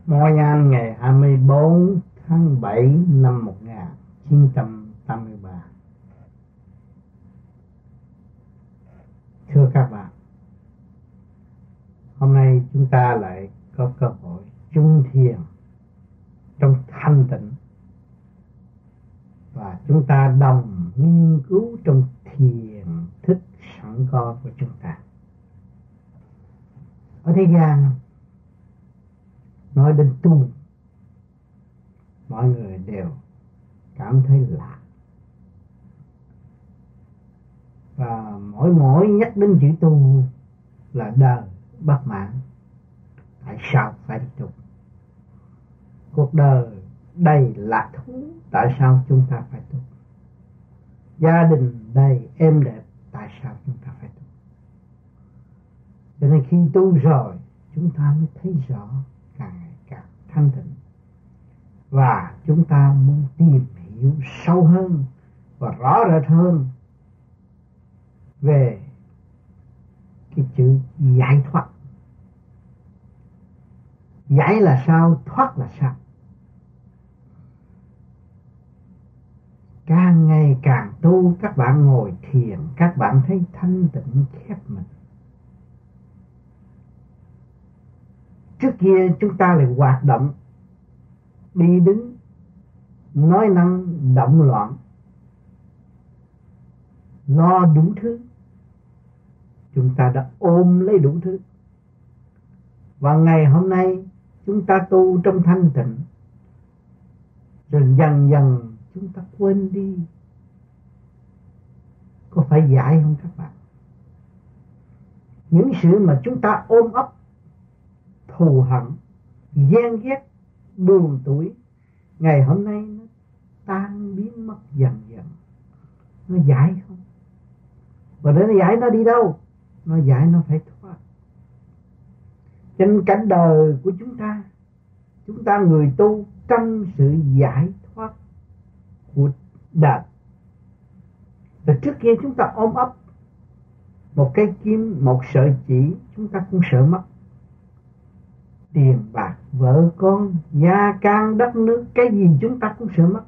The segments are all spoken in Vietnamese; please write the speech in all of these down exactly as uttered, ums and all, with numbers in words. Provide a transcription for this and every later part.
Moi An ngày hai mươi bốn tháng bảy năm một nghìn chín trăm tám mươi ba. Thưa các bạn, hôm nay chúng ta lại có cơ hội chung thiền trong thanh tịnh, và chúng ta đồng nghiên cứu trong thiền thức sẵn có của chúng ta. Ở thế gian nói đến tu, mọi người đều cảm thấy lạ, và mỗi mỗi nhắc đến chữ tu là đời bất mãn. Tại sao phải đi tu? Cuộc đời đầy lạc thú, tại sao chúng ta phải tu? Gia đình đầy êm đẹp, tại sao chúng ta phải tu? Cho nên khi tu rồi, chúng ta mới thấy rõ, càng ngày càng thanh tịnh, và chúng ta muốn tìm hiểu sâu hơn và rõ rệt hơn về cái chữ giải thoát. Giải là sao? Thoát là sao? Càng ngày càng tu, các bạn ngồi thiền, các bạn thấy thanh tịnh khép mình. Trước kia chúng ta lại hoạt động, đi đứng, nói năng, động loạn, lo đủ thứ. Chúng ta đã ôm lấy đủ thứ. Và ngày hôm nay chúng ta tu trong thanh tịnh, rồi dần dần chúng ta quên đi. Có phải giải không các bạn? Những sự mà chúng ta ôm ấp, thù hận, ghen ghét, buồn tủi, ngày hôm nay nó tan biến mất dần dần. Nó giải không? Và để nó giải nó đi đâu? Nó giải nó phải thoát. Trên cảnh đời của chúng ta, chúng ta người tu trong sự giải thoát của đời. Và trước kia chúng ta ôm ấp một cây kim, một sợi chỉ, chúng ta cũng sợ mất. Tiền bạc, vợ con, gia can, đất nước, cái gì chúng ta cũng sợ mất.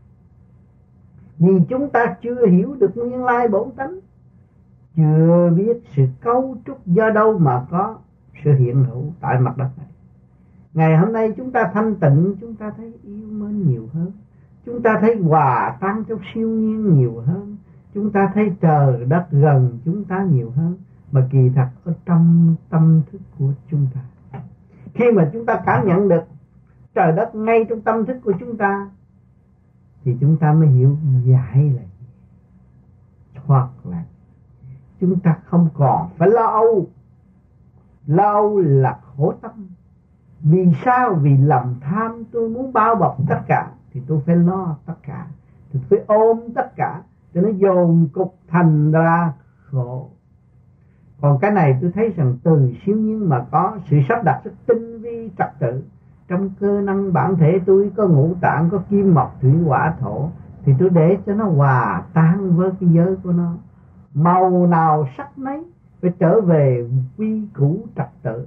Vì chúng ta chưa hiểu được nguyên lai bổn tánh, chưa biết sự cấu trúc do đâu mà có sự hiện hữu tại mặt đất này. Ngày hôm nay chúng ta thanh tịnh, chúng ta thấy yêu mến nhiều hơn, chúng ta thấy hòa tan trong siêu nhiên nhiều hơn, chúng ta thấy trời đất gần chúng ta nhiều hơn, mà kỳ thật ở trong tâm thức của chúng ta. Khi mà chúng ta cảm nhận được trời đất ngay trong tâm thức của chúng ta, thì chúng ta mới hiểu giải là gì, thoát là chúng ta không còn phải lo âu. Lo âu là khổ tâm. Vì sao? Vì lòng tham, tôi muốn bao bọc tất cả, thì tôi phải lo tất cả, tôi phải ôm tất cả, cho nó dồn cục thành ra khổ. Còn cái này tôi thấy rằng từ siêu nhiên mà có sự sắp đặt rất tinh vi trật tự. Trong cơ năng bản thể tôi có ngũ tạng, có kim mộc thủy hỏa thổ, thì tôi để cho nó hòa tan với cái giới của nó. Màu nào sắc nấy, phải trở về quy củ trật tự.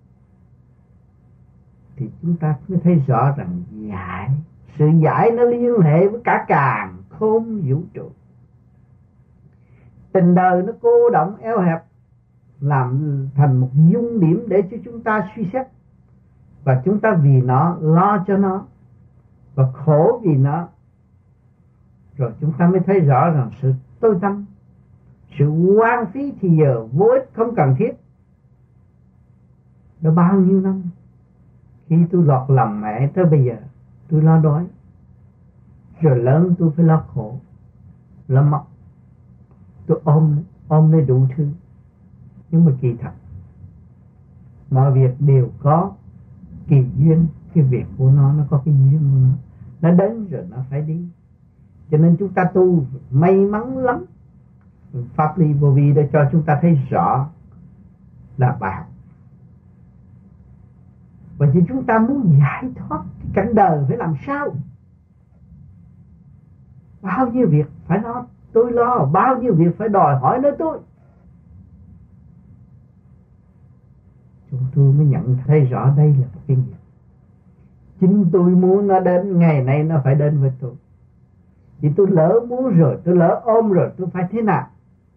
Thì chúng ta mới thấy rõ rằng giải, sự giải nó liên hệ với cả càn khôn vũ trụ. Tình đời nó cô động eo hẹp, làm thành một dung điểm để cho chúng ta suy xét. Và chúng ta vì nó, lo cho nó, và khổ vì nó. Rồi chúng ta mới thấy rõ rằng sự tối tăm, sự hoang phí thì giờ vô ích không cần thiết. Đã bao nhiêu năm, khi tôi lọt lòng mẹ tới bây giờ, tôi lo đói. Rồi lớn tôi phải lo khổ, lo mất. Tôi ôm, ôm lấy đủ thứ. Nhưng mà kỳ thật, mọi việc đều có kỳ duyên. Cái việc của nó, nó có cái duyên của nó. Nó đến rồi nó phải đi. Cho nên chúng ta tu may mắn lắm. Pháp lý vô vi để cho chúng ta thấy rõ là bài học. Và khi chúng ta muốn giải thoát cái cảnh đời phải làm sao? Bao nhiêu việc phải lo, tôi lo. Bao nhiêu việc phải đòi hỏi nơi tôi. Chúng tôi mới nhận thấy rõ đây là một cái nghiệp. Chính tôi muốn nó đến, ngày nay nó phải đến với tôi. Vì tôi lỡ muốn rồi, tôi lỡ ôm rồi, tôi phải thế nào?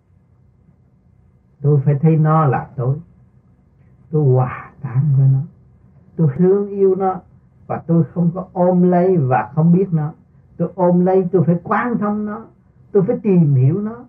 Tôi phải thấy nó là tôi. Tôi hòa tan với nó, tôi thương yêu nó, và tôi không có ôm lấy và không biết nó. Tôi ôm lấy, tôi phải quan thông nó, tôi phải tìm hiểu nó.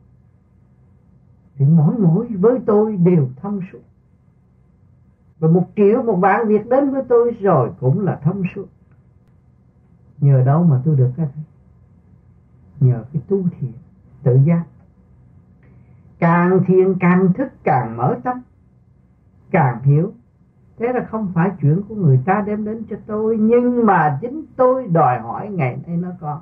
Thì mỗi mỗi với tôi đều thông suốt. Và một triệu một vạn việc đến với tôi rồi cũng là thông suốt. Nhờ đâu mà tôi được cái này? Nhờ cái tu thiền tự giác. Càng thiền càng thức, càng mở tâm, càng hiểu. Thế là không phải chuyện của người ta đem đến cho tôi, nhưng mà chính tôi đòi hỏi ngày nay nó có.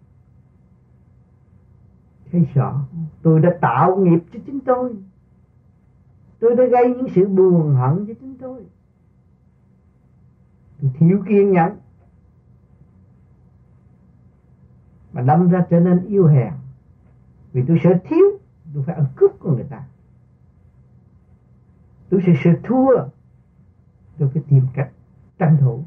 Thấy rõ, tôi đã tạo nghiệp cho chính tôi. Tôi đã gây những sự buồn hận cho chính tôi. Tôi thiếu kiên nhẫn, mà đâm ra trở nên yêu hèn. Vì tôi sợ thiếu, tôi phải ăn cướp của người ta. Tôi sẽ sợ thua, tôi phải tìm cách tranh thủ.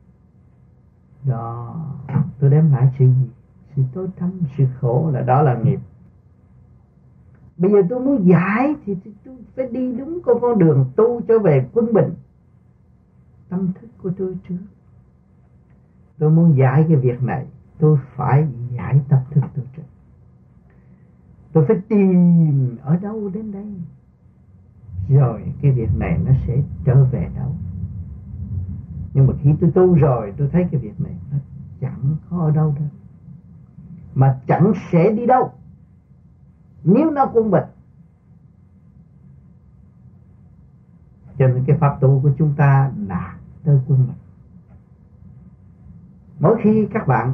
Đó, tôi đem lại sự gì? Sự tối tăm, sự khổ, là đó là nghiệp. Bây giờ tôi muốn giải thì tôi phải đi đúng con con đường tu trở về quân bình. Tâm thức của tôi trước. Tôi muốn giải cái việc này, tôi phải giải tâm thức tôi trước. Tôi phải tìm ở đâu đến đây, rồi cái việc này nó sẽ trở về đâu. Nhưng mà khi tôi tu rồi, tôi thấy cái việc này nó chẳng có ở đâu đâu, mà chẳng sẽ đi đâu nếu nó quân bình. Cho nên cái pháp tu của chúng ta là tới quân bình. Mỗi khi các bạn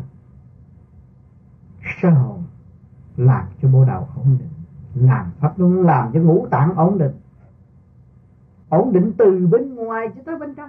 sơ hồn làm cho bộ đầu ổn định, làm pháp luân làm cho ngũ tạng ổn định, ổn định từ bên ngoài cho tới bên trong,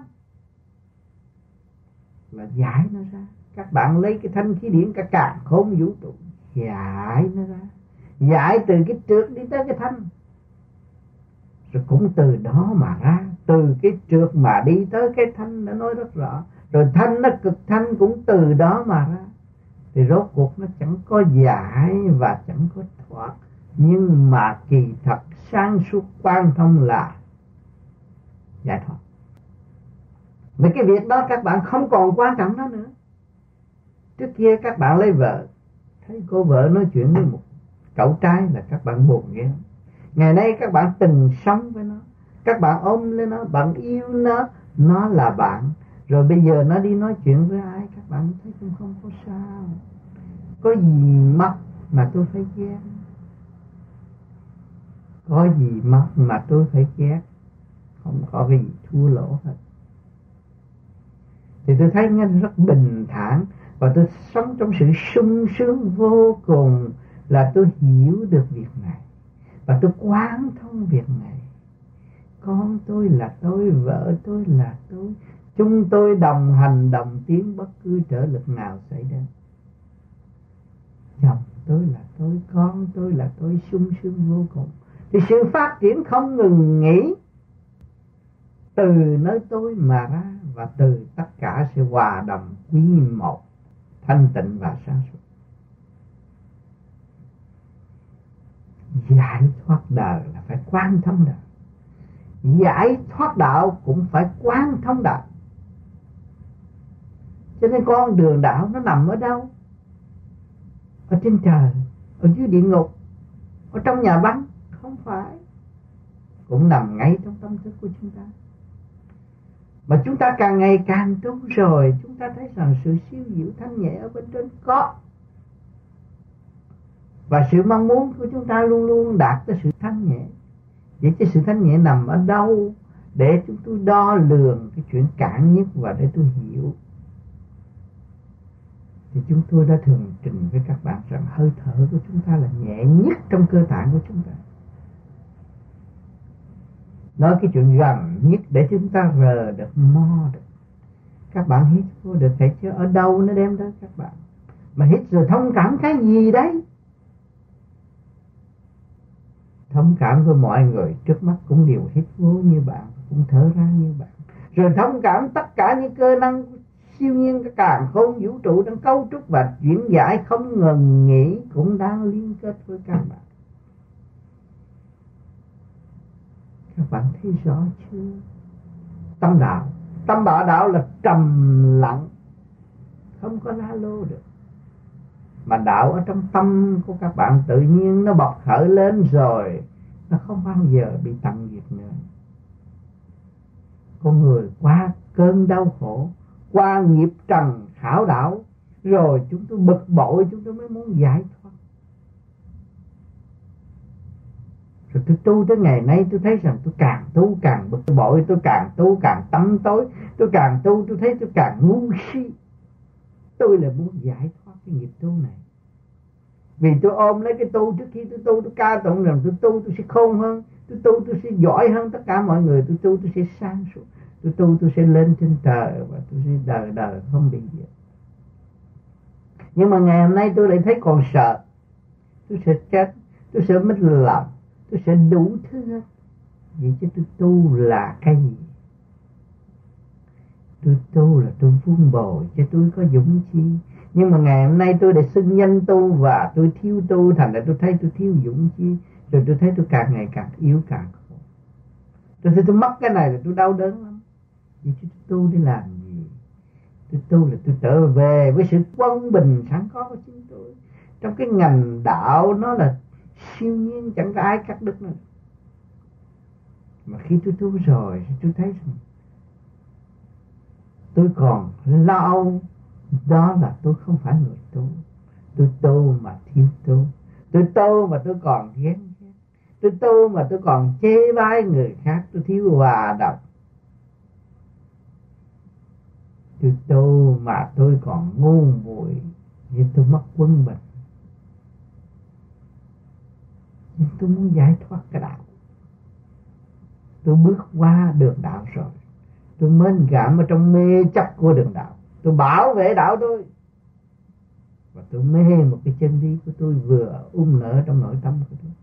là giải nó ra. Các bạn lấy cái thanh khí điển cả càn khôn vũ trụ, giải nó ra, giải từ cái trượt đi tới cái thanh, rồi cũng từ đó mà ra. Từ cái trượt mà đi tới cái thanh, đã nói rất rõ. Rồi thanh nó cực thanh cũng từ đó mà ra. Thì rốt cuộc nó chẳng có giải và chẳng có thoát, nhưng mà kỳ thật sáng suốt quan thông là giải thoát. Vì cái việc đó các bạn không còn quan trọng đó nữa. Trước kia các bạn lấy vợ, thấy cô vợ nói chuyện với một cậu trai là các bạn buồn ghê. Ngày nay các bạn từng sống với nó, các bạn ôm lên nó, bạn yêu nó, nó là bạn. Rồi bây giờ nó đi nói chuyện với ai, các bạn thấy cũng không có sao. Có gì mất mà tôi phải ghét? Có gì mất mà tôi phải ghét? Không có cái gì thua lỗ hết. Thì tôi thấy nó rất bình thản, và tôi sống trong sự sung sướng vô cùng. Là tôi hiểu được việc này, và tôi quán thông việc này. Con tôi là tôi, vợ tôi là tôi, chúng tôi đồng hành đồng tiến bất cứ trở lực nào xảy đến. Chồng tôi là tôi, con tôi là tôi, sung sướng vô cùng. Thì sự phát triển không ngừng nghỉ từ nơi tôi mà ra, và từ tất cả sẽ hòa đồng quý một, thanh tịnh và sáng suốt. Giải thoát đời là phải quán thông đời, giải thoát đạo cũng phải quán thông đạo. Cho nên con đường đạo nó nằm ở đâu? Ở trên trời, ở dưới địa ngục, ở trong nhà băng? Không phải. Cũng nằm ngay trong tâm thức của chúng ta. Mà chúng ta càng ngày càng tu rồi, chúng ta thấy rằng sự siêu diệu thanh nhẹ ở bên trên có. Và sự mong muốn của chúng ta luôn luôn đạt tới sự thanh nhẹ. Vậy chứ sự thanh nhẹ nằm ở đâu? Để chúng tôi đo lường cái chuyện cạn nhất, và để tôi hiểu. Thì chúng tôi đã thường trình với các bạn rằng hơi thở của chúng ta là nhẹ nhất trong cơ tạng của chúng ta. Nói cái chuyện gần nhất để chúng ta rờ được, mo được. Các bạn hít vô được thấy chứ, ở đâu nó đem tới các bạn. Mà hít rồi thông cảm cái gì đấy? Thông cảm với mọi người trước mắt cũng đều hít vô như bạn, cũng thở ra như bạn. Rồi thông cảm tất cả những cơ năng siêu nhiên cái càn khôn vũ trụ đang cấu trúc và chuyển giải không ngừng nghỉ cũng đang liên kết với các bạn. Các bạn thấy rõ chưa? Tâm đạo, tâm bảo đạo là trầm lặng, không có la lô được. Mà đạo ở trong tâm của các bạn tự nhiên nó bộc khởi lên rồi, nó không bao giờ bị tận diệt nữa. Con người qua cơn đau khổ, qua nghiệp trần khảo đảo, rồi chúng tôi bực bội, chúng tôi mới muốn giải thoát. Rồi tôi tu tới ngày nay tôi thấy rằng tôi càng tu càng bực bội, tôi càng tu càng tâm tối, tôi càng tu tôi thấy tôi càng ngu si. Tôi là muốn giải thoát cái nghiệp tu này. Vì tôi ôm lấy cái tu, trước khi tôi tu tôi ca tụng rằng tôi tu tôi sẽ khôn hơn, tôi tu tôi sẽ giỏi hơn tất cả mọi người, tôi tu tôi sẽ sáng suốt, tôi tu tôi sẽ lên trên trời và tôi sẽ đời đời không bị diệt. Nhưng mà ngày hôm nay tôi lại thấy còn sợ, tôi sợ chết, tôi sợ mất lòng, tôi sợ đủ thứ hết. Vậy chứ tôi tu là cái gì? Tôi tu là tôi vun bồi chứ tôi có dũng chi. Nhưng mà ngày hôm nay tôi đã xưng danh tu và tôi thiếu tu, thành ra tôi thấy tôi thiếu dũng chi. Rồi tôi thấy tôi càng ngày càng yếu càng khổ. Tôi thấy tôi mất cái này là tôi đau đớn lắm. Vậy chứ tôi tu để làm gì? Tôi tu là tôi trở về với sự quân bình sẵn có của chính tôi. Trong cái ngành đạo nó là siêu nhiên, chẳng có ai cắt đứt nữa. Mà khi tôi tu rồi tôi thấy rằng tôi còn lo, đó là tôi không phải người tu. Tôi tu mà thiếu tu. Tôi tu mà tôi còn ghen ghét. Tôi tu mà tôi còn chê bai người khác. Tôi thiếu hòa đồng. Tôi tu mà tôi còn ngu muội, nhưng tôi mất quân bình. Nhưng tôi muốn giải thoát cái đạo. Tôi bước qua đường đạo rồi. Tôi mến cảm ở trong mê chấp của đường đạo. Tôi bảo vệ đạo tôi. Và tôi mê một cái chân lý của tôi vừa um nở trong nội tâm của tôi.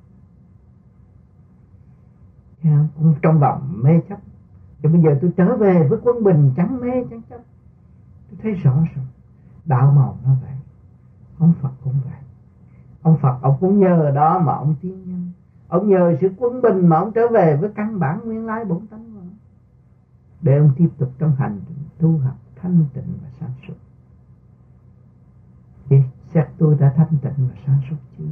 Cũng trong vòng mê chấp. Thì bây giờ tôi trở về với quân bình, chẳng mê chẳng chấp. Tôi thấy rõ rồi. Đạo màu nó vậy. Ông Phật cũng vậy. Ông Phật ông cũng nhờ đó mà ông tiến nhân. Ông nhờ sự quân bình mà ông trở về với căn bản nguyên lai bổn tánh của ông. Để ông tiếp tục trong hành trình tu học thanh tịnh và sáng suốt. Thì xét tôi đã thanh tịnh và sáng suốt chưa?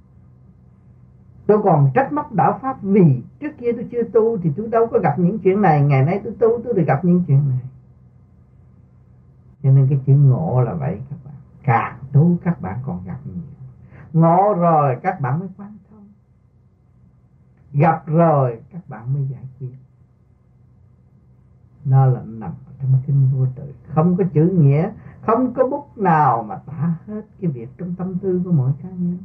Tôi còn trách móc đạo Pháp vì trước kia tôi chưa tu thì tôi đâu có gặp những chuyện này. Ngày nay tôi tu tôi được gặp những chuyện này. Cho nên cái chữ ngộ là vậy các bạn. Càng tu các bạn còn gặp nhiều. Ngộ rồi các bạn mới quan thông. Gặp rồi các bạn mới giải quyết. Nó là nằm trong kinh vô tự. Không có chữ nghĩa, không có bút nào mà tả hết cái việc trong tâm tư của mỗi cá nhân.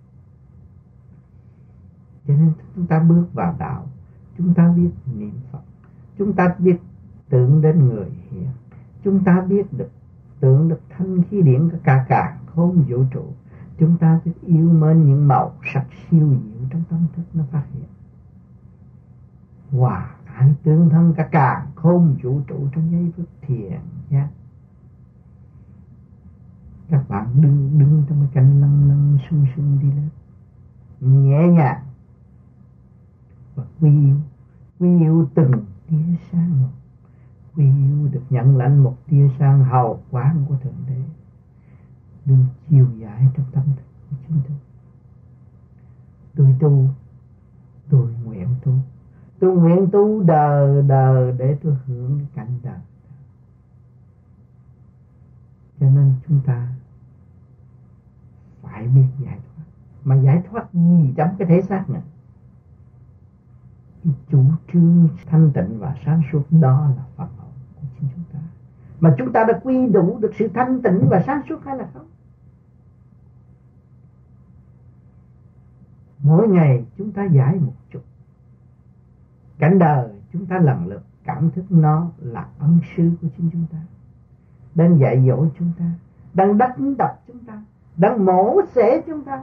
Cho nên chúng ta bước vào đạo, chúng ta biết niệm Phật, chúng ta biết tưởng đến người hiền, chúng ta biết được tưởng được thanh khí điển cả càn khôn vũ trụ, chúng ta biết yêu mến những màu sắc siêu diệu trong tâm thức nó phát hiện. Hòa ái tương thân cả càn khôn vũ trụ trong giây phút thiền giác. Các bạn đứng đứng trong cái cảnh lân lân sung sung đi lên, nhẹ nhàng và quy yêu, quy yêu từng tia sáng một, quy yêu được nhận lãnh một tia sáng hào quang của Thượng Đế, đừng chiều giải trong tâm thức của chúng tôi. Tôi tu, tôi nguyện tu, tôi nguyện tu đời đời để tôi hưởng cái cảnh đời. Cho nên chúng ta phải biết giải thoát. Mà giải thoát gì trong cái thể xác này? Cái chủ trương thanh tịnh và sáng suốt đó là Phật hậu của chính chúng ta. Mà chúng ta đã quy đủ được sự thanh tịnh và sáng suốt hay là không? Mỗi ngày chúng ta giải một chút. Cảnh đời chúng ta lần lượt cảm thức nó là ân sư của chính chúng ta, đang dạy dỗ chúng ta, đang đánh đập chúng ta, đang mổ xẻ chúng ta,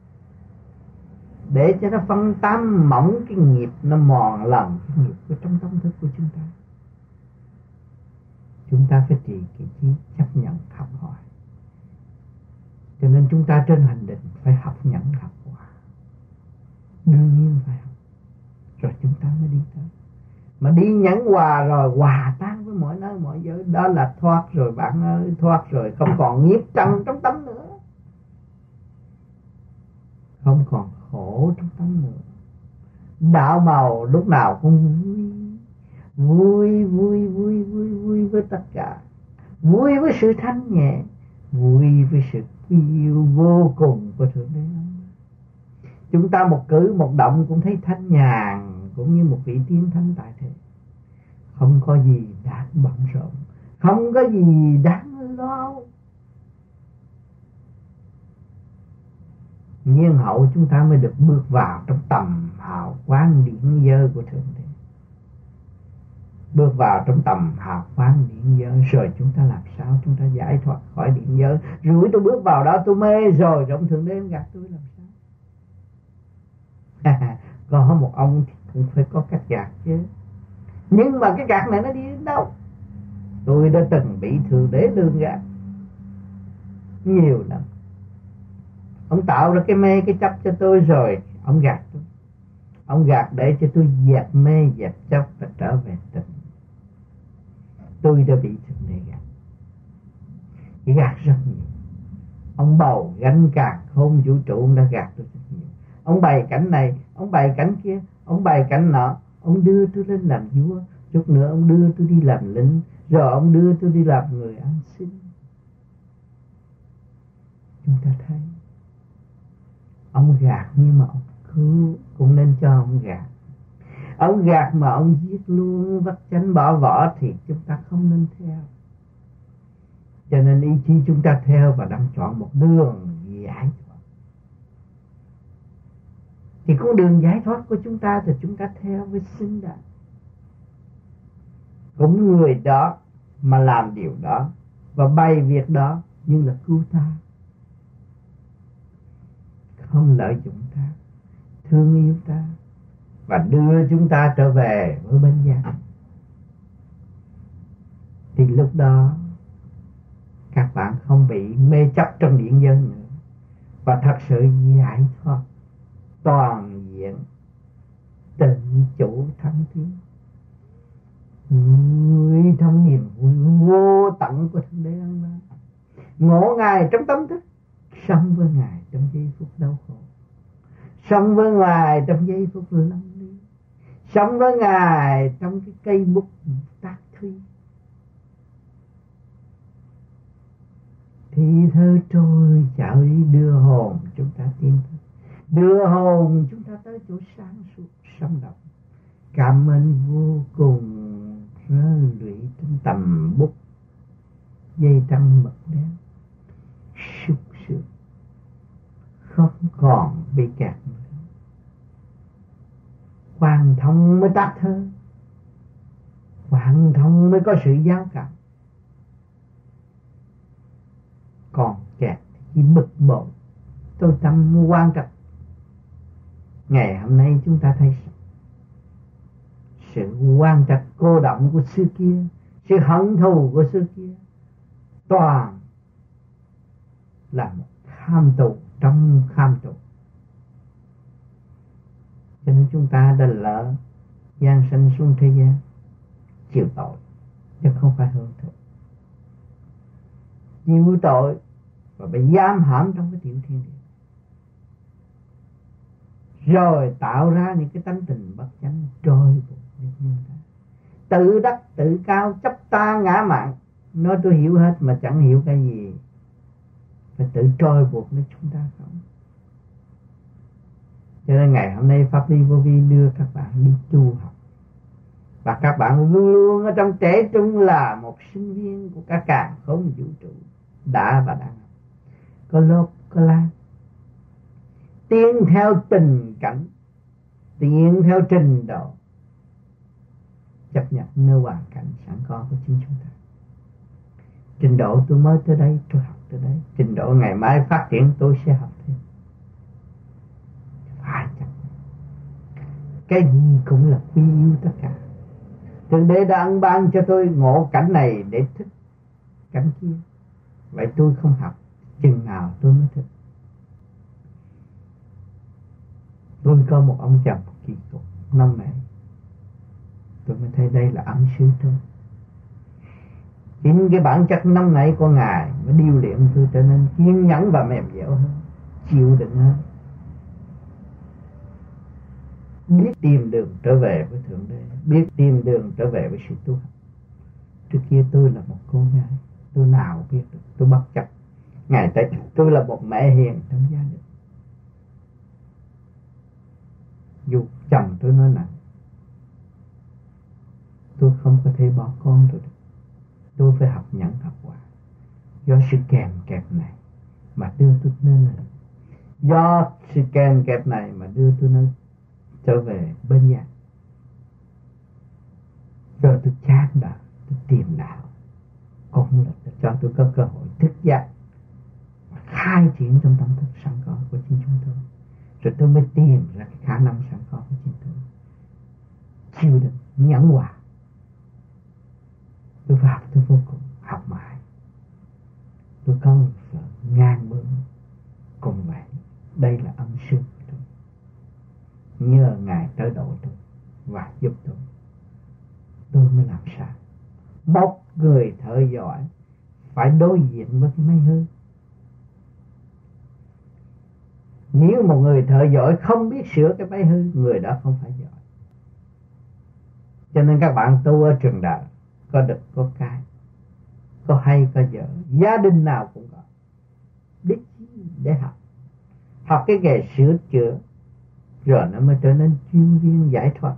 để cho nó phân tâm mỏng cái nghiệp, nó mòn lần cái nghiệp của trong tâm thức của chúng ta. chúng ta phải trì cái trí chấp nhận học hỏi. Cho nên chúng ta trên hành trình phải học nhẫn học hòa, đương nhiên phải học, rồi chúng ta mới đi tới. Mà đi nhẫn hòa rồi hòa tan với mọi nơi mọi giới, đó là thoát rồi bạn ơi, thoát rồi, không còn nghiệp trần trong tâm nữa, không còn khổ trong tâm nữa. Đạo màu lúc nào cũng vui, vui vui vui vui vui với tất cả, vui với sự thanh nhẹ, vui với sự yêu vô cùng của Thượng Đế. Chúng ta một cử một động cũng thấy thanh nhàn, cũng như một vị tiên thánh tại thế. Không có gì đáng bận rộn, không có gì đáng lo. Nhiên hậu chúng ta mới được bước vào trong tầm hào quang điển giới của Thượng Đế. Bước vào trong tầm hào quang điển giới rồi chúng ta làm sao chúng ta giải thoát khỏi điển giới. Rồi tôi bước vào đó tôi mê rồi, trong Thượng Đế gạt tôi làm sao? Có một ông thì cũng phải có cách gạt chứ. Nhưng mà cái gạt này nó đi đến đâu? Tôi đã từng bị Thượng Đế lường gạt nhiều lắm. Ông tạo ra cái mê cái chấp cho tôi rồi ông gạt tôi. Ông gạt để cho tôi dẹp mê dẹp chấp và trở về tịnh. Tôi đã bị Thượng Đế gạt, gạt rất nhiều. Ông bầu gánh càn khôn vũ trụ, ông đã gạt tôi rất nhiều. Ông bày cảnh này, ông bày cảnh kia, ông bày cảnh nọ. Ông đưa tôi lên làm vua, chút nữa ông đưa tôi đi làm lính, rồi ông đưa tôi đi làm người ăn xin. Chúng ta thấy ông gạt, nhưng mà ông cứu cũng nên cho ông gạt. Ông gạt mà ông giết luôn, vắt chánh bỏ vỏ thì chúng ta không nên theo. Cho nên ý chí chúng ta theo và đang chọn một đường giải thoát. Thì con đường giải thoát của chúng ta thì chúng ta theo với xứng đáng. Cũng người đó mà làm điều đó và bày việc đó nhưng là cứu ta, không lợi dụng ta, thương yêu ta và đưa chúng ta trở về với bên gia. Thì lúc đó các bạn không bị mê chấp trong điển giới nữa, và thật sự giải thoát toàn diện, tự chủ thắng tiến, vui trong niềm vui vô tận của Thượng Đế ăn ba, ngộ Ngài trong tâm thức, sống với Ngài trong giây phút đau khổ, sống với Ngài trong giây phút lâm ly, sống với Ngài trong cái cây bút tác thủy. Thì thơ trôi chạo đi đưa hồn chúng ta tiến tới, đưa hồn chúng ta tới chỗ sáng suốt sống động. Cảm ơn vô cùng rơi lụy trên tầm bút dây trăng mực đen, sung sướng không còn bị kẹt nữa. Hoàn thông mới tác thơ, hoàn thông mới có sự giao cảm. Còn kẹt thì bực bội, tôi tâm quan trọng. Ngày hôm nay chúng ta thấy sự quan trạch cô động của xưa kia, sự hận thù của xưa kia, toàn là một tham tù trong tham tù. Cho nên chúng ta đã lỡ gian sanh xuống thế gian chịu tội, chứ không phải hưởng thụ. Chịu tội và bị giam hãm trong cái tiểu thiên địa, rồi tạo ra những cái tánh tình bất chánh trôi buộc nhân ta. Tự đắc tự cao, chấp ta ngã mạn, nói tôi hiểu hết mà chẳng hiểu cái gì, phải tự trôi buộc lấy chúng ta không. Cho nên ngày hôm nay Pháp Ly Vô Vi đưa các bạn đi tu học, và các bạn luôn luôn ở trong trẻ trung là một sinh viên của cả càn khôn vũ trụ đã và đang học. Có lớp có lan, tiến theo tình cảnh, tiến theo trình độ, chấp nhận nơi hoàn cảnh sẵn có của chính chúng ta. Trình độ tôi mới tới đây, tôi học tới đây. Trình độ ngày mai phát triển tôi sẽ học thêm. Phải chấp nhận. Cái gì cũng là quy yêu tất cả. Thượng Đế đã ân ban cho tôi ngộ cảnh này để thích cảnh kia. Vậy tôi không học, chừng nào tôi mới thích. Tôi có một ông chồng kỳ cục năm này, tôi mới thấy đây là ân sư tôi. Chính cái bản chất năm nãy của Ngài mới điêu luyện tôi trở nên kiên nhẫn và mềm dẻo hơn, chịu đựng hơn, biết tìm đường trở về với Thượng Đế, biết tìm đường trở về với sự tu học. Trước kia tôi là một cô gái, tôi nào biết được, tôi bất chấp. Ngày tới tôi là một mẹ hiền trong gia đình. Dù chồng tôi nói nặng, tôi không có thể bỏ con rồi được. Tôi phải học nhẫn học hòa. Do sự kèm kẹp này mà đưa tôi nơi này. Do sự kèm kẹp này mà đưa tôi nơi trở về bên nhà. Rồi tôi chán đạo, tôi tìm đạo. Cũng là cho tôi có cơ hội thức giác, khai triển trong tâm thức sẵn có của chính chúng tôi. Rồi tôi mới tìm ra cái khả năng sẵn có của chính tôi. Chịu đựng, nhẫn hòa. Tôi vào tôi vô cùng học mãi. Tôi có một sự ngang bướng. Cùng vậy, đây là ân sư của tôi. Nhờ Ngài tới độ tôi và giúp tôi, tôi mới làm sao. Một người thợ giỏi phải đối diện với cái máy hư. Nếu một người thợ giỏi không biết sửa cái máy hư, người đó không phải giỏi. Cho nên các bạn tu ở trường đạo, có được có cái, có hay có dở, gia đình nào cũng có. Biết để học. Học cái nghề sửa chữa, rồi nó mới trở nên chuyên viên giải thoát.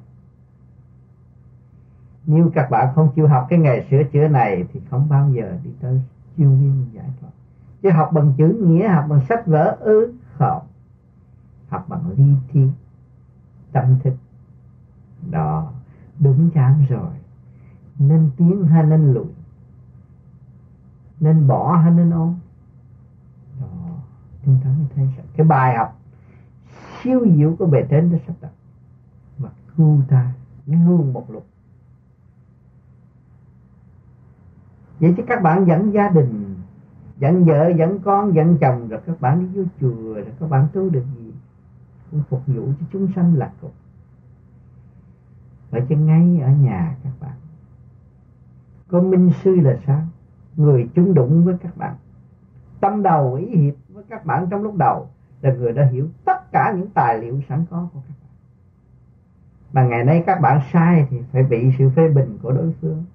Nếu các bạn không chịu học cái nghề sửa chữa này thì không bao giờ đi tới chuyên viên giải thoát. Chứ học bằng chữ nghĩa, học bằng sách vở ư, không. Học bằng lý thi, tâm thức. Đó, đúng chán rồi. Nên tiến hay nên lùi, nên bỏ hay nên ôm. Đó, chúng ta mới thấy rằng cái bài học siêu diệu của bề trên đã sắp đặt và cứu ta luôn một lúc. Vậy chứ các bạn dẫn gia đình, dẫn vợ, dẫn con, dẫn chồng, rồi các bạn đi vô chùa, rồi các bạn tu được gì? Cũng phục vụ cho chúng sanh là cục. Vậy chứ ngay ở nhà các bạn có minh sư là sao? Người chung đụng với các bạn, tâm đầu ý hiệp với các bạn trong lúc đầu, là người đã hiểu tất cả những tài liệu sẵn có của các bạn. Mà ngày nay các bạn sai thì phải bị sự phê bình của đối phương.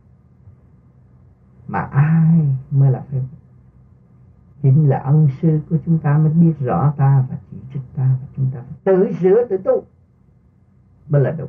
Mà ai mới là phê bình? Chính là ân sư của chúng ta mới biết rõ ta và chỉ trích ta, và chúng ta phải tự sửa tự tu mới là đúng.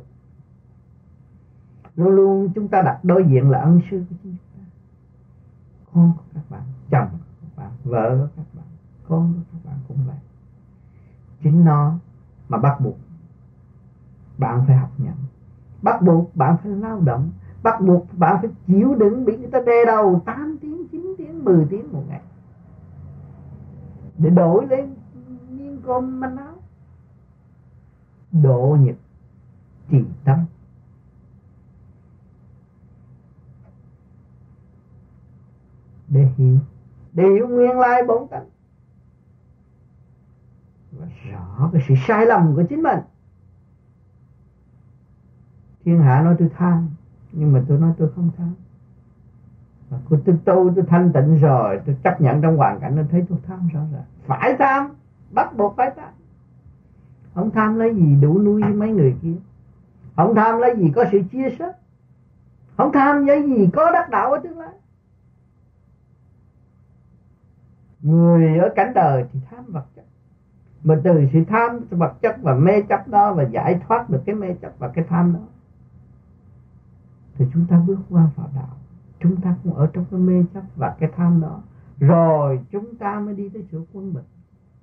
Luôn luôn chúng ta đặt đối diện là ân sư của chúng ta. Con của các bạn, chồng của các bạn, vợ của các bạn, con của các bạn cũng vậy. Chính nó mà bắt buộc bạn phải học nhận, bắt buộc bạn phải lao động, bắt buộc bạn phải chịu đựng bị người ta đè đầu tám tiếng, chín tiếng, mười tiếng một ngày để đổi lên miếng cơm manh áo. Độ nhật trì tâm. Để hiểu, để hiểu nguyên lai bổn tánh và rõ cái sự sai lầm của chính mình. Thiên hạ nói tôi tham, nhưng mà tôi nói tôi không tham. Và tôi tu tôi thanh tịnh rồi, tôi chấp nhận trong hoàn cảnh, tôi thấy tôi tham rõ ràng. Phải tham, bắt buộc phải tham. Không tham lấy gì đủ nuôi mấy người kia, không tham lấy gì có sự chia sẻ, không tham lấy gì có đắc đạo ở tương lai. Người ở cảnh đời thì tham vật chất, mà từ sự tham vật chất và mê chấp đó và giải thoát được cái mê chấp và cái tham đó thì chúng ta bước qua vào đạo. Chúng ta cũng ở trong cái mê chấp và cái tham đó, rồi chúng ta mới đi tới sự quân bình.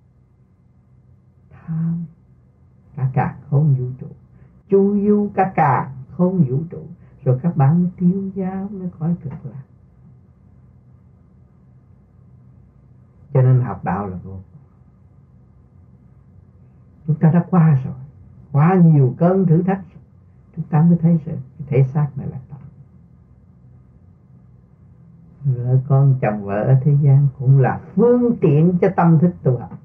Tham cả cả không vũ trụ, chu du cả cả không vũ trụ, rồi các bạn mới tiêu dao, mới khỏi cực lạc. Cho nên học đạo là vô. Chúng ta đã qua rồi, qua nhiều cơn thử thách, chúng ta mới thấy sự thể xác này là vợ con chồng vợ ở thế gian cũng là phương tiện cho tâm thức tu học.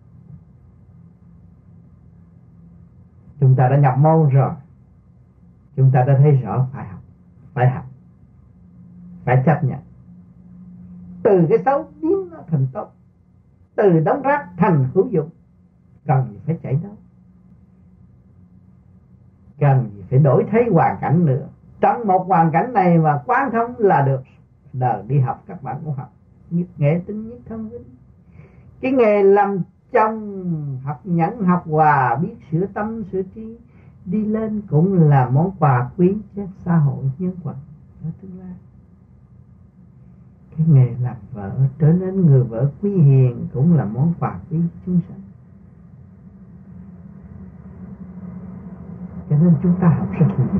Chúng ta đã nhập môn rồi, chúng ta đã thấy rõ phải học, phải học, phải chấp nhận. Từ cái xấu biến nó thành tốt, từ đống rác thành hữu dụng. Cần gì phải chạy đâu, cần gì phải đổi thấy hoàn cảnh nữa. Trong một hoàn cảnh này mà quán thông là được. Đời đi học các bạn cũng học nhất nghệ tinh nhất thông vinh. Cái nghề làm chồng, học nhẫn học hòa, biết sửa tâm sửa trí, đi lên cũng là món quà quý cho xã hội nhân vật ở tương lai. Cái nghề làm vợ, trở nên người vợ quý hiền cũng là món quà quý chúng sanh. Cho nên chúng ta học rất nhiều,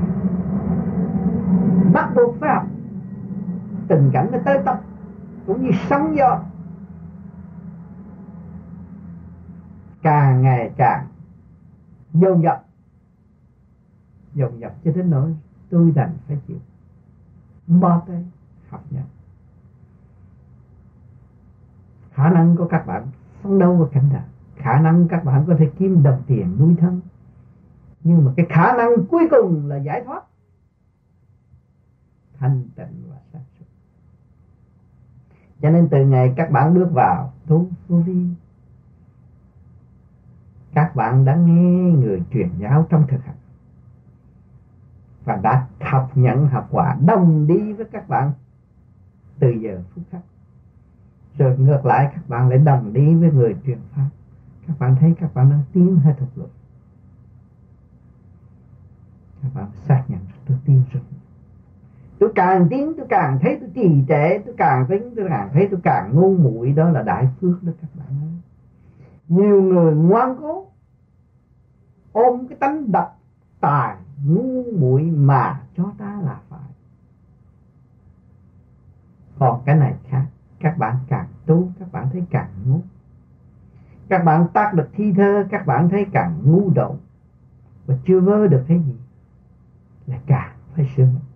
bắt buộc phải học. Tình cảnh nó tới tấp cũng như sóng gió, càng ngày càng dồn dập, dồn dập cho đến nỗi tôi đành phải chịu bỏ tay học nhận. Khả năng của các bạn phấn đấu với cảnh đời, khả năng các bạn có thể kiếm đồng tiền nuôi thân, nhưng mà cái khả năng cuối cùng là giải thoát, thanh tịnh và sáng suốt. Cho nên từ ngày các bạn bước vào tu vô vi, các bạn đã nghe người truyền giáo trong thực hành và đã học nhận học quả đồng đi với các bạn từ giờ phút khắc. Rồi ngược lại các bạn lại đồng đi với người truyền pháp. Các bạn thấy các bạn đang tiến hay thụt lùi? Các bạn xác nhận tôi tiến rồi. Tôi càng tiến tôi càng thấy tôi trì trệ, tôi càng tiến tôi càng thấy tôi càng ngu muội. Đó là đại phước đó các bạn ơi. Nhiều người ngoan cố ôm cái tánh độc tài ngu muội mà cho ta là phải. Còn cái này khác, các bạn càng tu các bạn thấy càng ngu. Các bạn tác được thi thơ các bạn thấy càng ngu độn và chưa vơ được cái gì, là càng phải sửa mình.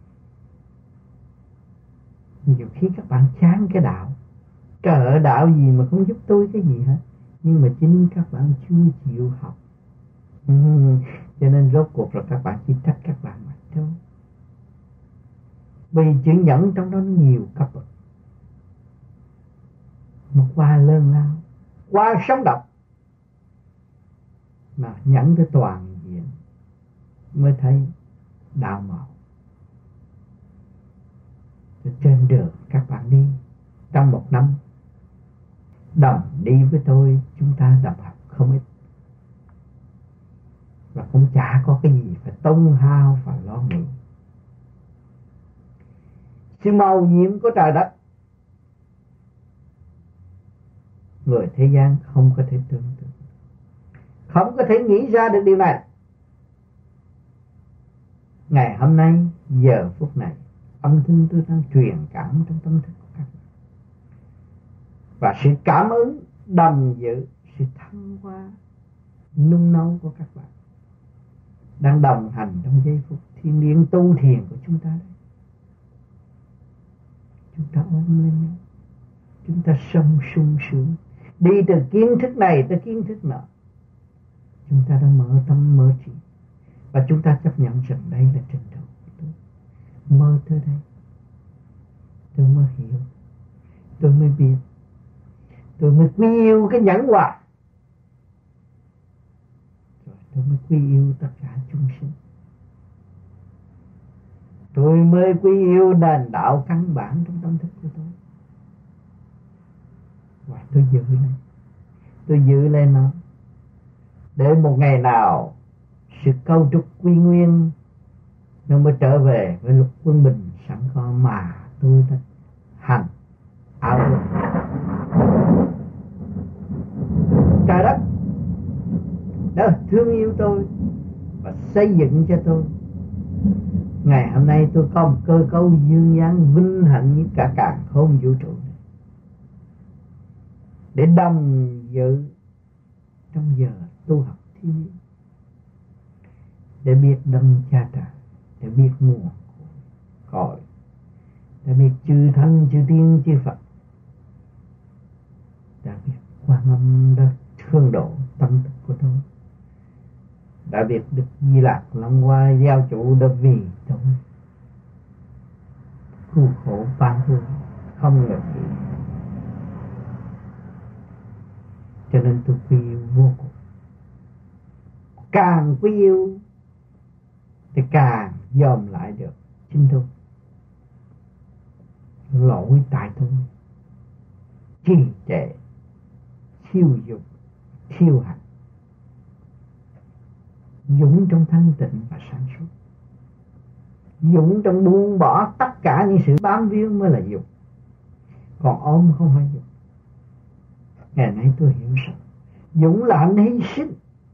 Nhiều khi các bạn chán cái đạo, cỡ đạo gì mà không giúp tôi cái gì hết, nhưng mà chính các bạn chưa chịu học. Ừ, cho nên rốt cuộc rồi các bạn chỉ trách các bạn mà thôi. Vì chữ nhẫn trong đó nhiều cấp bậc, mà qua lớn lao, qua sống động mà nhẫn tới toàn diện mới thấy đạo màu. Trên đường các bạn đi trong một năm, đồng đi với tôi, chúng ta đồng học không ít, và cũng chả có cái gì phải tốn hao và lo nghĩ. Sự màu nhiệm của trời đất, người thế gian không có thể tưởng tượng, không có thể nghĩ ra được điều này. Ngày hôm nay, giờ phút này, âm thanh tôi đang truyền cảm trong tâm thức của các bạn. Và sự cảm ứng đồng dự, sự thăng hoa nung nấu của các bạn đang đồng hành trong giây phút thiên liêng tu thiền của chúng ta đấy. Chúng ta ôm lên nhau, chúng ta sống sung sướng, đi từ kiến thức này tới kiến thức nọ. Chúng ta đang mở tâm mở trí, và chúng ta chấp nhận rằng đây là trình độ của tôi. Mơ tới đây tôi mới hiểu, tôi mới biết, tôi mới quý yêu cái nhẫn hòa, rồi tôi mới quý yêu tất cả chúng sinh. Tôi mới quý yêu nền đạo căn bản trong tâm thức của tôi. Và tôi giữ lên, tôi giữ lên nó, để một ngày nào sự cấu trúc quy nguyên nó mới trở về với luật quân bình sẵn có mà tôi đã hành ảo luận. Trời đất đã thương yêu tôi và xây dựng cho tôi. Ngày hôm nay tôi có một cơ cấu dương dáng vinh hạnh như cả càn khôn vũ trụ, để đồng dự trong giờ tu học thiên liêng, để biết đấng cha trời, để biết nguồn cội, đã biết chư Thánh, chư Tiên, chư Phật, đã biết Quan Âm đã thương độ tâm thức của tôi, đã biết Đức Di Lặc Long Hoa Giáo Chủ đã vì tôi cứu khổ ban thương không ngờ gì. Cho nên tôi quý yêu vô cùng. Càng quý yêu thì càng dòm lại được chính tôi. Lỗi tại tôi trì trệ, thiêu dục, thiêu hành, dũng trong thanh tịnh và sáng suốt, dũng trong buông bỏ tất cả những sự bám víu mới là dục, còn ôm không phải dục. Ngày nay tôi hiểu rằng dũng là hạnh hy sinh.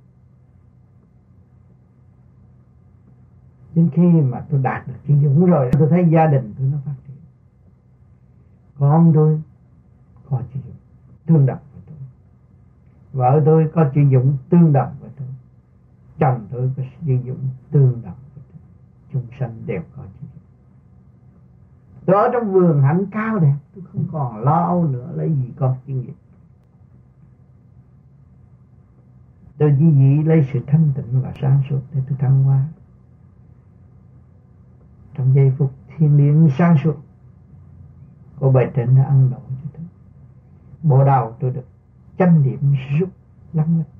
Đến khi mà tôi đạt được cái dũng rồi, tôi thấy gia đình tôi nó phát triển. Con tôi có chữ dũng tương đồng với tôi, vợ tôi có chữ dũng tương đồng với tôi, chồng tôi có chữ dũng tương đồng với tôi. Chúng sanh đều có chữ dũng. Tôi ở trong vườn hạnh cao đẹp, tôi không còn lo âu nữa lấy gì con chuyên nghiệp. Tôi chỉ nghĩ lấy sự thanh tịnh và sáng suốt để tôi thăng hoa. Trong giây phút thiên liêng sáng suốt, cô bề trên đã ân độ cho tôi. Bộ đầu tôi được chánh niệm rút lắm lắm.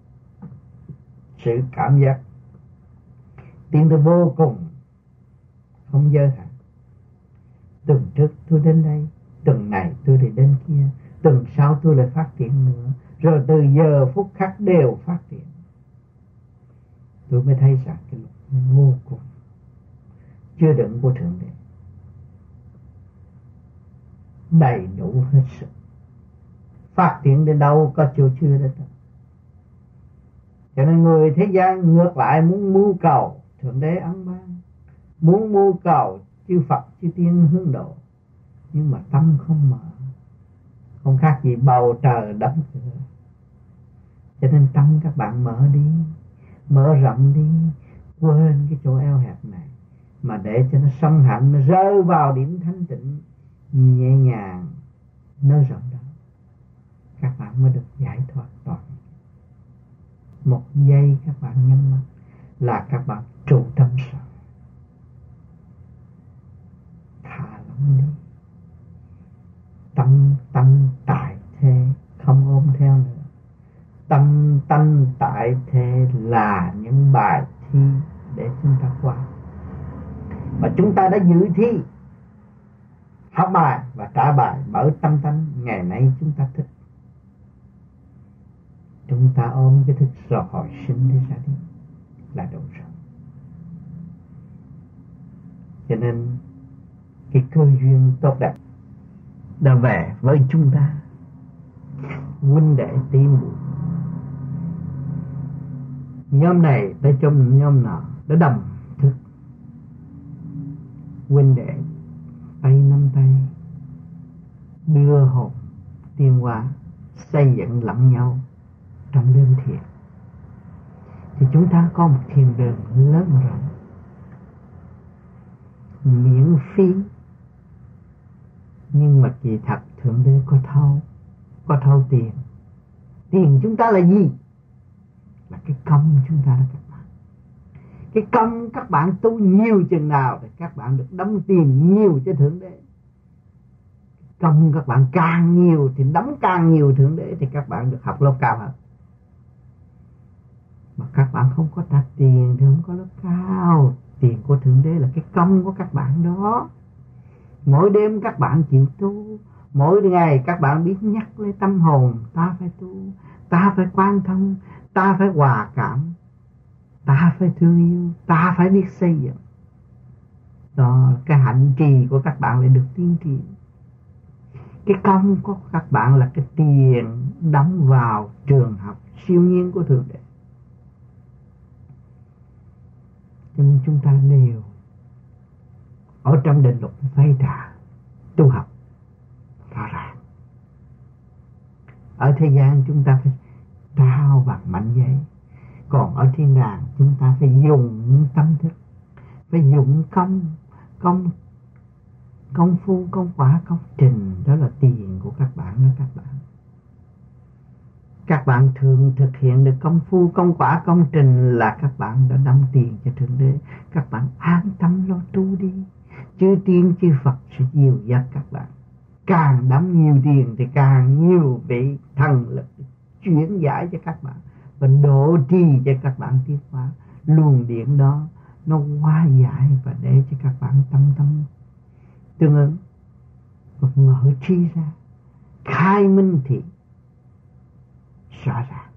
Sự cảm giác tiến tới vô cùng, không giới hạn. Tuần trước tôi đến đây, tuần này tôi đi đến kia, tuần sau tôi lại phát triển nữa, rồi từ giờ phút khắc đều phát triển. Tôi mới thấy rằng cái luật vô cùng chứa đựng của Thượng Đế đầy đủ hết sức. Phát triển đến đâu có chỗ chưa đến đâu. Cho nên người thế gian ngược lại muốn mưu cầu Thượng Đế ân ban, muốn mưu cầu chư Phật chư Tiên hướng độ, nhưng mà tâm không mở, không khác gì bầu trời đóng cửa. Cho nên tâm các bạn mở đi, mở rộng đi, quên cái chỗ eo hẹp này, mà để cho nó song hạnh, nó rơi vào điểm thanh tịnh nhẹ nhàng nới rộng đó, các bạn mới được giải thoát toàn. Một giây các bạn nhắm mắt là các bạn trụ tâm sở, thả lỏng đi. Tâm tanh tại thế không ôm theo nữa. Tâm tanh tại thế là những bài thi để chúng ta qua, mà chúng ta đã dự thi, học bài và trả bài bởi tâm tanh. Ngày nay chúng ta thích, chúng ta ôm cái thức rồi hồi sinh để ra đi là đủ rồi. Cho nên cái cơ duyên tốt đẹp đã về với chúng ta, huynh đệ tỷ muội. Nhóm này tới trong nhóm nọ đã đồng thức, huynh đệ tay nắm tay đưa hồn tiến hóa, xây dựng lẫn nhau trong đêm thiền, thì chúng ta có một thiền đường lớn rộng, miễn phí. Nhưng mà kỳ thật Thượng Đế có thâu, có thâu tiền. Tiền chúng ta là gì? Là cái công chúng ta đó các bạn. Cái công các bạn tu nhiều chừng nào thì các bạn được đóng tiền nhiều cho Thượng Đế. Công các bạn càng nhiều thì đóng càng nhiều Thượng Đế, thì các bạn được học lớp cao hơn. Mà các bạn không có trả tiền thì không có lớp cao. Tiền của Thượng Đế là cái công của các bạn đó. Mỗi đêm các bạn chịu tu, mỗi ngày các bạn biết nhắc lấy tâm hồn, ta phải tu, ta phải quan thông, ta phải hòa cảm, ta phải thương yêu, ta phải biết xây dựng. Đó, cái hạnh trì của các bạn lại được tiến triển. Cái công của các bạn là cái tiền đóng vào trường học siêu nhiên của Thượng Đế. Cho nên chúng ta đều ở trong định luật vay trả tu học rõ ràng. Ở thế gian chúng ta phải trao bằng mảnh giấy, còn ở thiên đàng chúng ta phải dùng tâm thức, phải dụng công. Công Công phu, công quả, công trình, đó là tiền của các bạn đó các bạn. Các bạn thường thực hiện được công phu, công quả, công trình là các bạn đã đóng tiền cho Thượng Đế. Các bạn an tâm lo tu đi. Chư tiên chư Phật sẽ dìu dắt các bạn. Càng đóng nhiều tiền thì càng nhiều vị thần lực chuyển giải cho các bạn và độ trì cho các bạn tiến hóa. Luồng điện đó nó hóa giải và để cho các bạn tâm tâm tương ứng và mở trí ra, khai minh thị rõ ràng.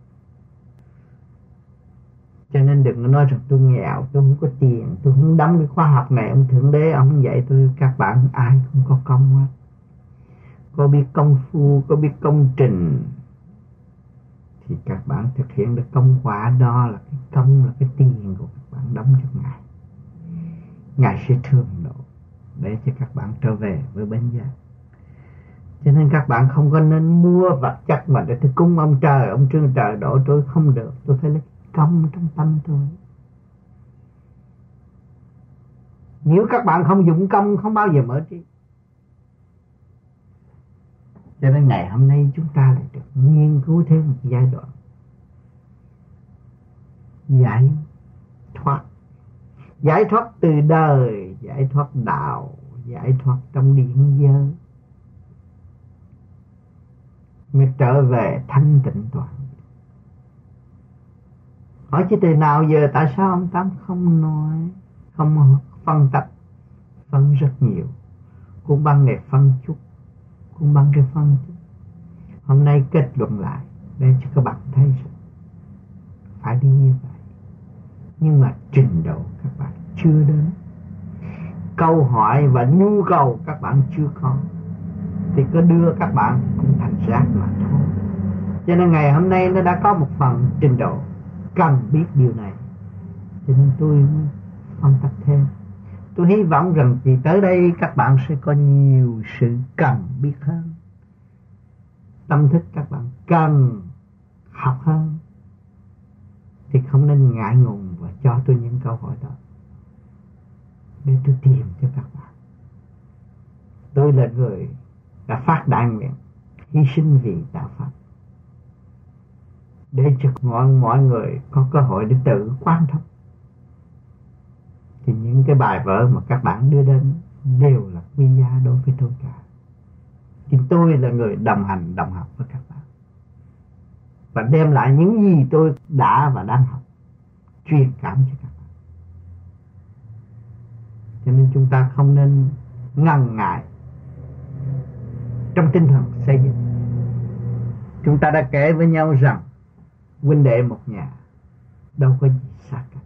Cho nên đừng có nói rằng tôi nghèo, tôi không có tiền, tôi không đóng cái khóa học này, ông Thượng Đế ông dạy tôi. Các bạn ai cũng có công hết, có biết công phu, có biết công trình thì các bạn thực hiện được công quả. Đó là cái công, là cái tiền của các bạn đóng cho Ngài. Ngài sẽ thương độ để cho các bạn trở về với bên giác. Cho nên các bạn không có nên mua vật chất mà để tôi cúng ông trời, ông trương trời đổ tôi không được. Tôi phải lấy công trong tâm tôi. Nếu các bạn không dụng công không bao giờ mở trí. Cho nên ngày hôm nay chúng ta lại được nghiên cứu thêm một giai đoạn giải thoát. Giải thoát từ đời, giải thoát đạo, giải thoát trong điện giới, mới trở về thanh tịnh toàn. Hỏi chứ từ nào giờ tại sao ông Tám không nói, không phân tích, phân rất nhiều, cũng bằng nghề phân chút, cũng bằng cái phân chút. Hôm nay kết luận lại để cho các bạn thấy rằng phải đi như vậy. Nhưng mà trình độ các bạn chưa đến, câu hỏi và nhu cầu các bạn chưa có, thì cứ đưa các bạn cũng thành rác mà thôi. Cho nên ngày hôm nay nó đã có một phần trình độ cần biết điều này, cho nên tôi phân tích thêm. Tôi hy vọng rằng thì tới đây các bạn sẽ có nhiều sự cần biết hơn, tâm thức các bạn cần học hơn, thì không nên ngại ngùng và cho tôi những câu hỏi đó để tôi tìm cho các bạn. Tôi là người đã phát đại nguyện hy sinh vì đạo Phật, để cho mọi, mọi người có cơ hội để tự quan thông. Thì những cái bài vở mà các bạn đưa đến đều là quý giá đối với tôi cả. Thì tôi là người đồng hành, đồng học với các bạn, và đem lại những gì tôi đã và đang học, truyền cảm cho các bạn. Cho nên chúng ta không nên ngần ngại trong tinh thần xây dựng. Chúng ta đã kể với nhau rằng huynh đệ một nhà, đâu có gì xa cách,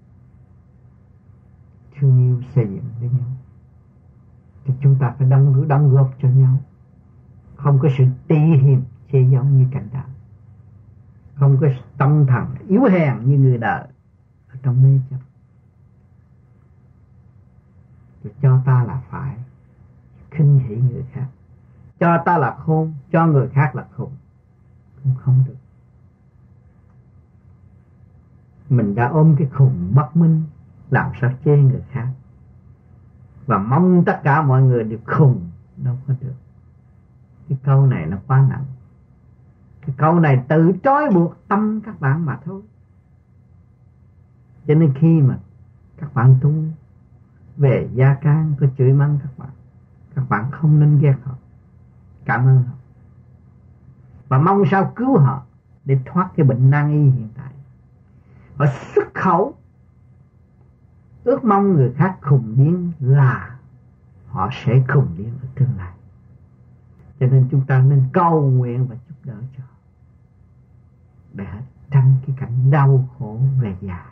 thương yêu xây dựng với nhau. Thì chúng ta phải đóng, đóng góp cho nhau, không có sự tị hiềm chê giấu như cảnh đạo, không có tâm thần yếu hèn như người đời ở trong mê chấp. Rồi cho ta là phải khinh hỉ người khác, cho ta là khôn, cho người khác là khôn, cũng không được. Mình đã ôm cái khùng bất minh, làm sao chê người khác và mong tất cả mọi người đều khùng, đâu có được. Cái câu này nó quá nặng. Cái câu này tự trói buộc tâm các bạn mà thôi. Cho nên khi mà các bạn tu về gia can có chửi mắng các bạn, các bạn không nên ghét họ, cảm ơn họ và mong sao cứu họ để thoát cái bệnh nan y hiện tại. Họ xuất khẩu ước mong người khác khùng điên là họ sẽ khùng điên ở tương lai. Cho nên chúng ta nên cầu nguyện và giúp đỡ cho họ để tránh cái cảnh đau khổ về già.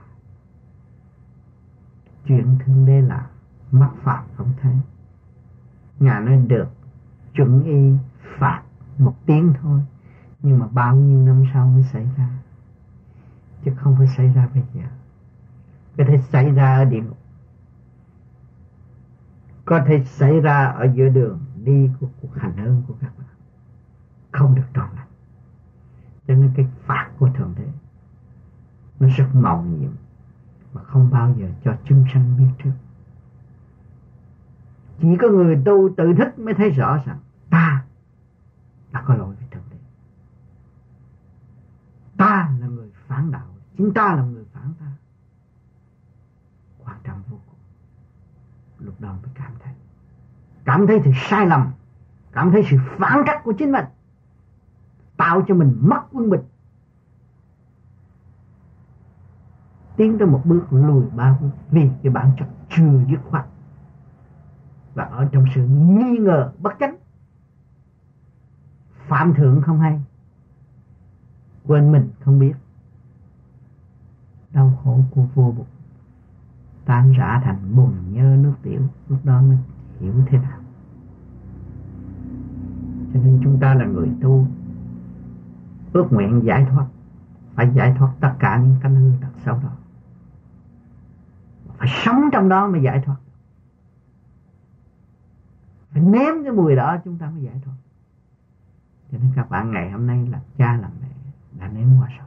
Chuyện Thượng Đế là mắc phạt không thấy. Ngài nói được chuẩn y phạt một tiếng thôi, nhưng mà bao nhiêu năm sau mới xảy ra, chứ không phải xảy ra bây giờ. Có thể xảy ra ở địa ngục, có thể xảy ra ở giữa đường đi của cuộc hành hương của các bạn, không được trọn lành. Cho nên cái phạt của Thượng Đế nó rất màu nhiệm và không bao giờ cho chúng sanh biết trước. Chỉ có người tu tự thức mới thấy rõ rằng ta đã có lỗi với Thượng Đế. Ta là người phản đạo, chính ta là người phản ta. Quan trọng vô cùng. Lúc đó mới cảm thấy Cảm thấy sự sai lầm, cảm thấy sự phản trắc của chính mình, tạo cho mình mất quân bình, tiến tới một bước lùi ba bước vì cái bản chất chưa dứt khoát và ở trong sự nghi ngờ bất chánh. Phạm thượng không hay, quên mình không biết, đau khổ của vô bụng tan rã thành bùn nhơ nước tiểu. Lúc đó mới hiểu thế nào. Cho nên chúng ta là người tu, ước nguyện giải thoát, phải giải thoát tất cả những tánh hư tật xấu đó, phải sống trong đó mới giải thoát, phải nếm cái mùi đó chúng ta mới giải thoát. Cho nên các bạn ngày hôm nay làm cha làm mẹ đã nếm qua rồi,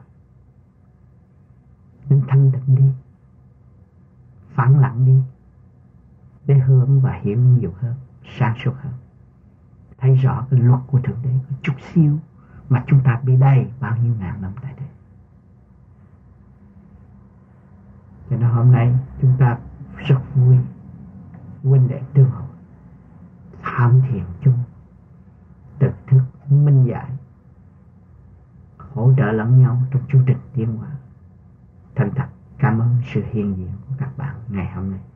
nên thanh tịnh đi, phẳng lặng đi, để hướng và hiểu nhiều hơn, sáng suốt hơn, thấy rõ cái luật của Thượng Đế có chút xíu mà chúng ta bị đầy bao nhiêu ngàn năm tại đây. Cho nên hôm nay chúng ta rất vui, huynh đệ tương hội, tham thiền chung, tự thức minh giải, hỗ trợ lẫn nhau trong chu trình tiến hóa. Thành thật cảm ơn sự hiện diện của các bạn ngày hôm nay.